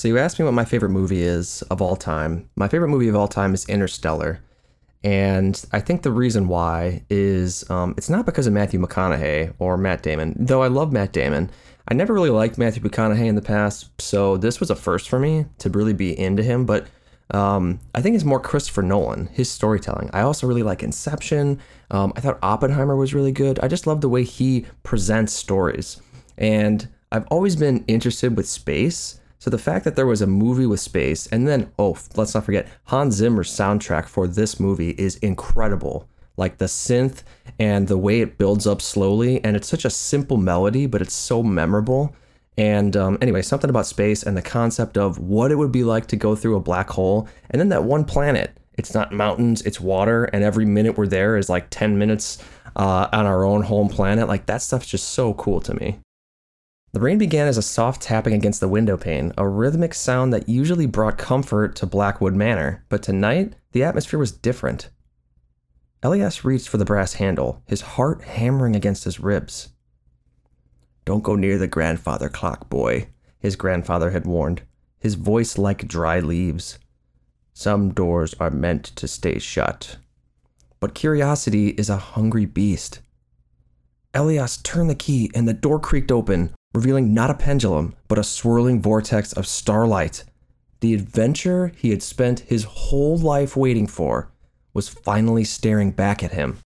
So you asked me what my favorite movie is of all time. My favorite movie of all time is Interstellar. And I think the reason why is it's not because of Matthew McConaughey or Matt Damon, though I love Matt Damon. I never really liked Matthew McConaughey in the past, so this was a first for me to really be into him. But I think it's more Christopher Nolan, his storytelling. I also really like Inception. I thought Oppenheimer was really good. I just love the way he presents stories. And I've always been interested with space. So the fact that there was a movie with space, and then, let's not forget, Hans Zimmer's soundtrack for this movie is incredible. Like the synth and the way it builds up slowly, and it's such a simple melody, but it's so memorable. And anyway, something about space and the concept of what it would be like to go through a black hole, and then that one planet. It's not mountains, it's water, and every minute we're there is like 10 minutes on our own home planet. Like that stuff's just so cool to me. The rain began as a soft tapping against the window pane, a rhythmic sound that usually brought comfort to Blackwood Manor, but tonight, the atmosphere was different. Elias reached for the brass handle, his heart hammering against his ribs. "Don't go near the grandfather clock, boy," his grandfather had warned, his voice like dry leaves. "Some doors are meant to stay shut. But curiosity is a hungry beast." Elias turned the key and the door creaked open, revealing not a pendulum, but a swirling vortex of starlight. The adventure he had spent his whole life waiting for was finally staring back at him.